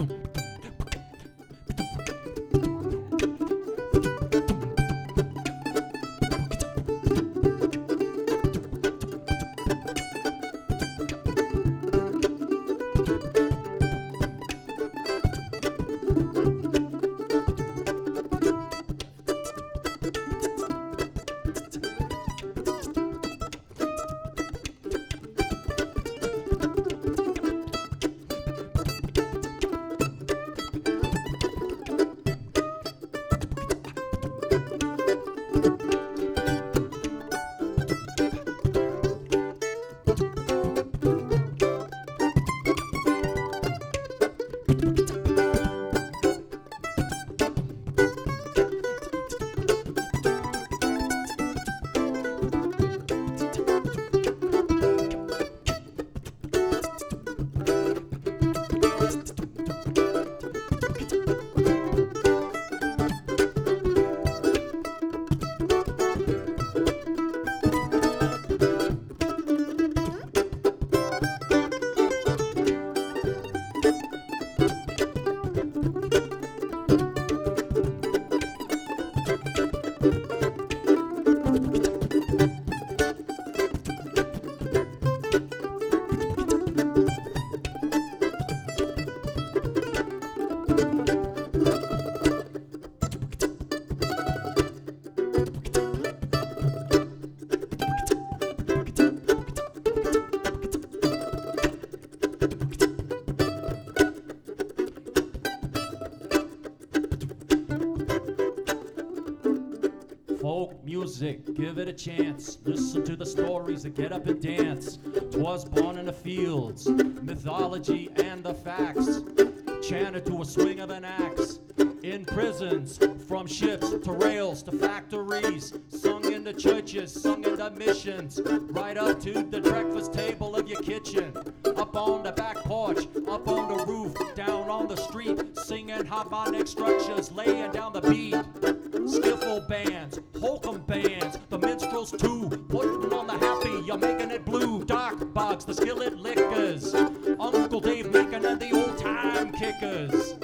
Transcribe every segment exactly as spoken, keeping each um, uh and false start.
Folk music, give it a chance. Listen to the stories that get up and dance. 'Twas born in the fields, mythology and the facts. Chanted to a swing of an axe. In prisons, from ships to rails to factories. Sung in the churches, sung in the missions. Right up to the breakfast table of your kitchen. Up on the back porch, up on the roof, down on the street. Singing harmonic structures, laying down the beat. Skiffle bands, hokum bands, the minstrels too. Putting on the happy, you're making it blue. Dark bugs, the skillet lickers. Uncle Dave making it the old time kickers.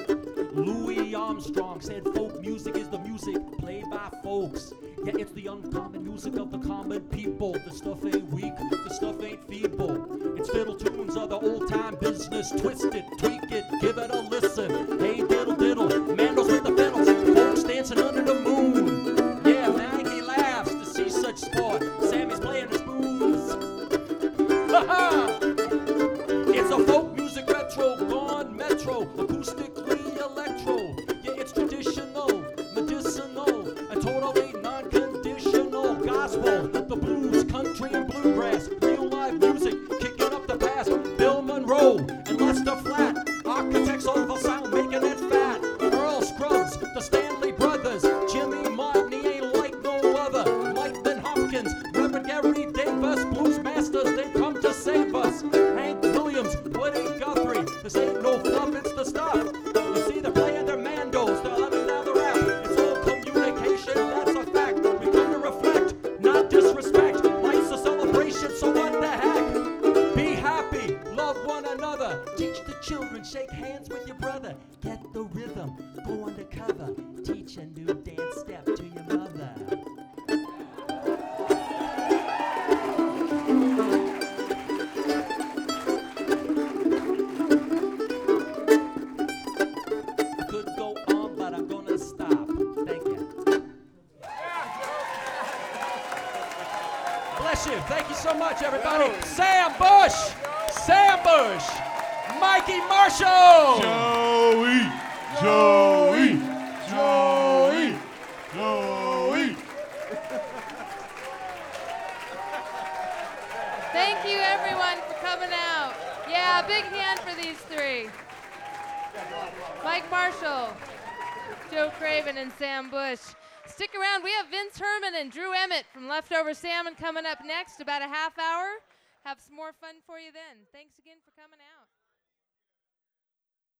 Louis Armstrong said folk music is the music played by folks. Yeah, it's the uncommon music of the common people. The stuff ain't weak, the stuff ain't feeble. It's fiddle tunes of the old time business. Twist it, tweak it, give it a listen. Hey diddle diddle, mandals with the fiddles. Folks dancing under the moon. Yeah, Maggie laughs to see such sport. Sammy's playing the spoons. Ha ha! It's a folk music retro, gone metro, acoustically electro. Yeah, it's traditional, medicinal, and totally non-conditional. Gospel, the blues, country, and bluegrass. Real live music, kicking up the bass. Bill Monroe and Lester Flatt, architects of a sound, making it fat. Earl Scruggs, the Stanley Brothers, Jimmy Martin, he ain't like no other. Mike Ben Hopkins, Reverend Gary Davis, blues masters, they come to save us. Hank Williams, Woody Guthrie, this ain't no fluff, it's the stuff. You see, they're playing their mandos, they're letting down the rap. It's all communication, that's a fact. We come to reflect, not disrespect. Life's a celebration, so what the heck? Be happy, love one another. Teach the children, shake hands with your brother. Get the rhythm, go undercover. Teach a new dance step to your mother. Could go on, but I'm gonna stop. Thank you. Bless you. Thank you so much, everybody. Sam Bush. Sam Bush. Mikey Marshall. Joey, Joey, Joey, Joey. Thank you, everyone, for coming out. Yeah, big hand for these three. Mike Marshall, Joe Craven, and Sam Bush. Stick around. We have Vince Herman and Drew Emmett from Leftover Salmon coming up next, about a half hour. Have some more fun for you then. Thanks again for coming out.